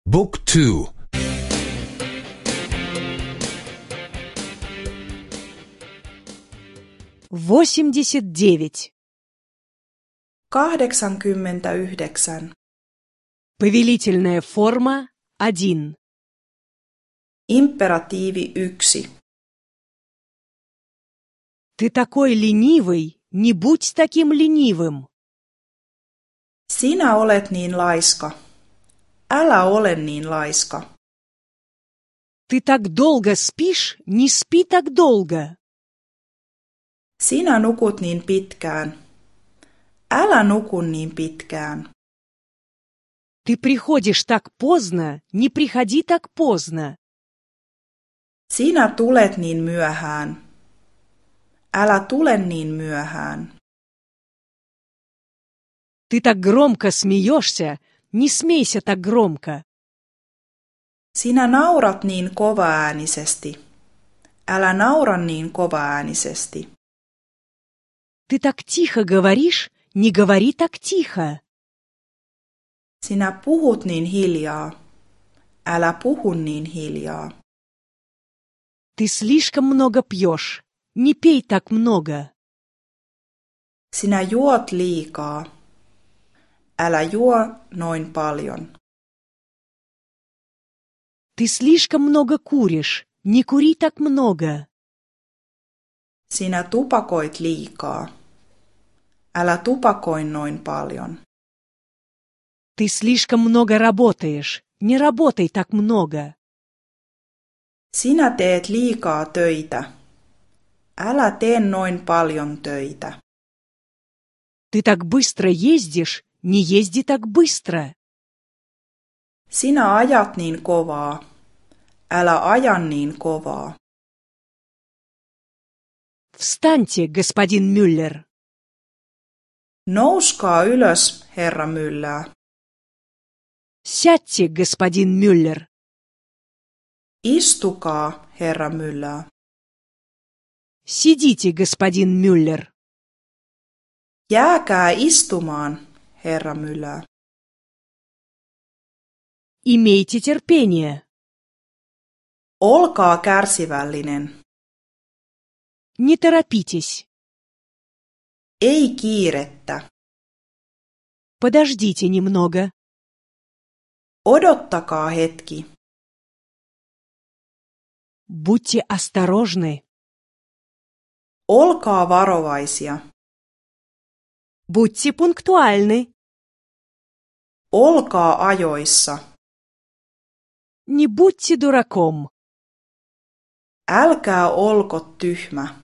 Book 2. 89. 89. Повелительная форма 1. Imperatiivi 1. Ты такой ленивый, не будь таким ленивым. Sinä olet niin laiska. Älä ole niin laiska. Ты так долго спишь, не спи так долго. Sinä nukut niin pitkään. Älä nuku niin pitkään. Ты приходишь так поздно, не приходи так поздно. Sinä tulet niin myöhään. Älä tule niin myöhään. Ты так громко смеешься, не смейся так громко. Sinä naurat niin kovaäänisesti. Älä naura niin kovaäänisesti. Ты так тихо говоришь, не говори так тихо. Sinä puhut niin hiljaa. Älä puhu niin hiljaa. Ты слишком много пьешь, не пей так много. Sinä juot liikaa. Älä juo noin paljon. Ты слишком много куришь, не кури так много. Sinä tupakoit liikaa. Älä tupakoi noin paljon. Ты слишком много работаешь, не работай так много. Sinä teet liikaa töitä. Älä tee noin paljon töitä. Ты так быстро ездишь, не езди так быстро. Sinä ajat niin kovaa. Älä aja niin kovaa. Встаньте, господин Мюллер. Nouskaa ylös, herra Myllää. Сядьте, господин Мюллер. Istukaa, herra Myllää. Сидите, господин Мюллер. Jääkää istumaan, herra Myllää. Имейте терпение. Olkaa kärsivällinen. Не торопитесь. Ei kiirettä. Подождите немного. Odottakaa hetki. Будьте осторожны. Olkaa varovaisia. Будьте пунктуальны. Olkaa ajoissa. Не будьте дураком. Älkää olko tyhmä.